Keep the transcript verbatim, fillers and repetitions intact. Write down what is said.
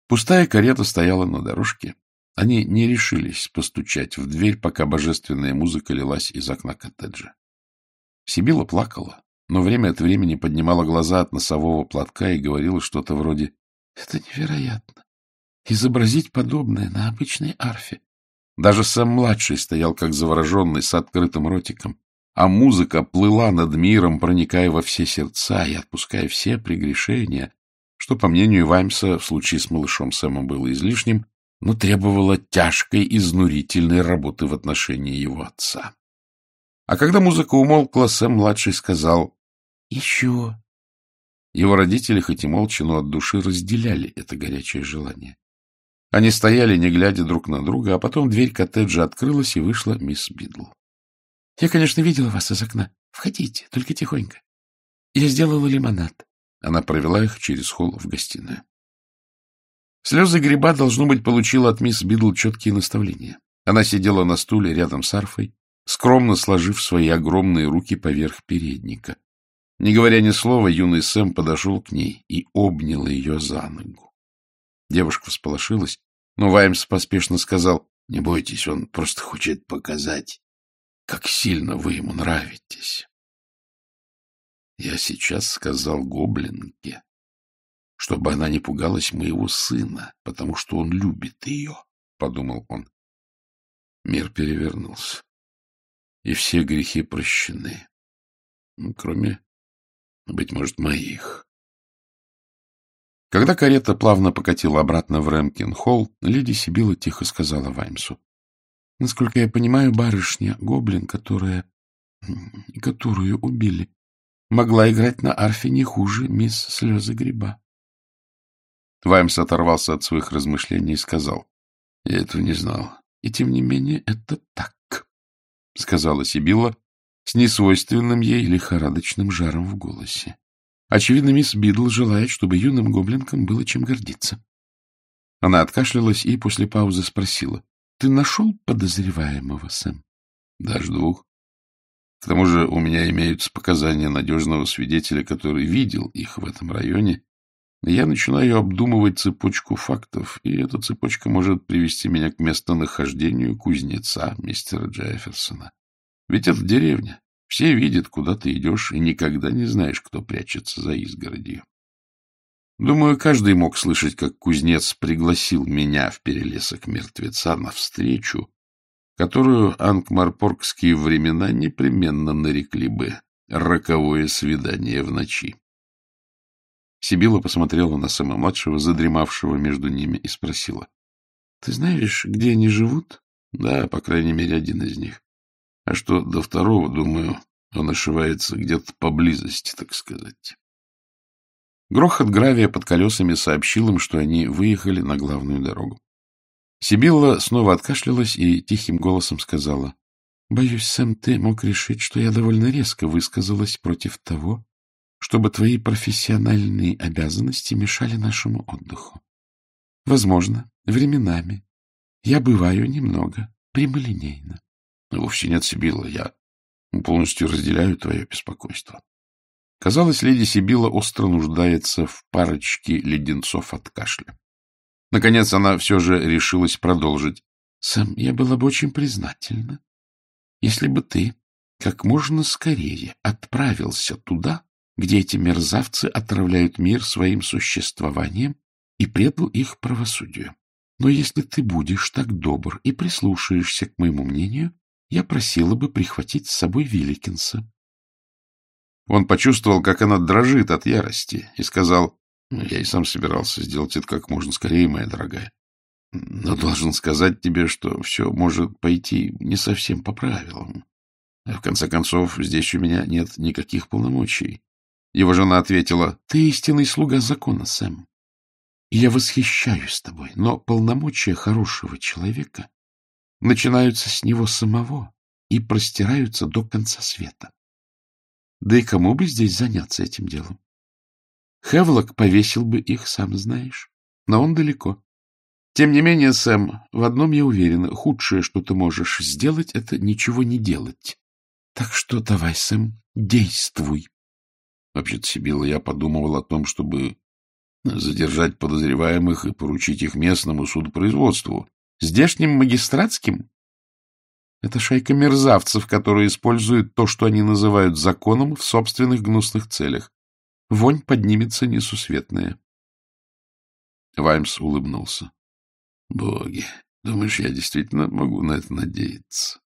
Пустая карета стояла на дорожке. Они не решились постучать в дверь, пока божественная музыка лилась из окна коттеджа. Сибила плакала, но время от времени поднимала глаза от носового платка и говорила что-то вроде «Это невероятно! Изобразить подобное на обычной арфе!» Даже Сэм-младший стоял как завороженный с открытым ротиком, а музыка плыла над миром, проникая во все сердца и отпуская все прегрешения, что, по мнению Ваймса, в случае с малышом Сэмом было излишним, но требовало тяжкой, изнурительной работы в отношении его отца. А когда музыка умолкла, Сэм-младший сказал «Еще». Его родители, хоть и молча, но от души разделяли это горячее желание. Они стояли, не глядя друг на друга, а потом дверь коттеджа открылась, и вышла мисс Бидл. — Я, конечно, видела вас из окна. Входите, только тихонько. Я сделала лимонад. Она провела их через холл в гостиную. Слезы гриба, должно быть, получила от мисс Бидл четкие наставления. Она сидела на стуле рядом с арфой, скромно сложив свои огромные руки поверх передника. Не говоря ни слова, юный Сэм подошел к ней и обнял ее за ногу. Девушка всполошилась, но Ваймс поспешно сказал: — Не бойтесь, он просто хочет показать, как сильно вы ему нравитесь. Я сейчас сказал гоблинке, чтобы она не пугалась моего сына, потому что он любит ее, — подумал он. Мир перевернулся, и все грехи прощены, ну, кроме, быть может, моих. Когда карета плавно покатила обратно в Рэмпкин-холл, леди Сибила тихо сказала Ваймсу: — Насколько я понимаю, барышня, гоблин, которая... которую убили, могла играть на арфе не хуже мисс Слезы Гриба. Ваймс оторвался от своих размышлений и сказал: — Я этого не знал. — И тем не менее это так, — сказала Сибила с несвойственным ей лихорадочным жаром в голосе. Очевидно, мисс Бидл желает, чтобы юным гоблинкам было чем гордиться. Она откашлялась и после паузы спросила: — Ты нашел подозреваемого, Сэм? — Даже двух. К тому же у меня имеются показания надежного свидетеля, который видел их в этом районе. Я начинаю обдумывать цепочку фактов, и эта цепочка может привести меня к местонахождению кузнеца мистера Джефферсона. Ведь это деревня. Все видят, куда ты идешь, и никогда не знаешь, кто прячется за изгородью. Думаю, каждый мог слышать, как кузнец пригласил меня в перелесок мертвеца навстречу, которую анкмарпоргские времена непременно нарекли бы роковое свидание в ночи. Сибила посмотрела на Сэма-младшего, задремавшего между ними, и спросила: — Ты знаешь, где они живут? — Да, по крайней мере, один из них. А что до второго, думаю, он ошивается где-то поблизости, так сказать. Грохот гравия под колесами сообщил им, что они выехали на главную дорогу. Сибилла снова откашлялась и тихим голосом сказала: — Боюсь, Сэм, ты мог решить, что я довольно резко высказалась против того, чтобы твои профессиональные обязанности мешали нашему отдыху. Возможно, временами я бываю немного прямолинейно. — Вовсе нет, Сибилла, я полностью разделяю твое беспокойство. Казалось, леди Сибилла остро нуждается в парочке леденцов от кашля. Наконец она все же решилась продолжить. — Сэм, я была бы очень признательна, если бы ты как можно скорее отправился туда, где эти мерзавцы отравляют мир своим существованием, и предал их правосудию. Но если ты будешь так добр и прислушаешься к моему мнению, я просила бы прихватить с собой Вилликинса. Он почувствовал, как она дрожит от ярости, и сказал: — Я и сам собирался сделать это как можно скорее, моя дорогая. Но должен сказать тебе, что все может пойти не совсем по правилам. В конце концов, здесь у меня нет никаких полномочий. Его жена ответила: — Ты истинный слуга закона, Сэм. И я восхищаюсь тобой, но полномочия хорошего человека начинаются с него самого и простираются до конца света. Да и кому бы здесь заняться этим делом? Хевлок повесил бы их, сам знаешь, но он далеко. Тем не менее, Сэм, в одном я уверена: худшее, что ты можешь сделать, это ничего не делать. Так что давай, Сэм, действуй. Вообще-то, Сибилла, я подумывал о том, чтобы задержать подозреваемых и поручить их местному судопроизводству. Здешним магистратским? Это шайка мерзавцев, которые используют то, что они называют законом, в собственных гнусных целях. Вонь поднимется несусветная. Ваймс улыбнулся. — Боги, думаешь, я действительно могу на это надеяться?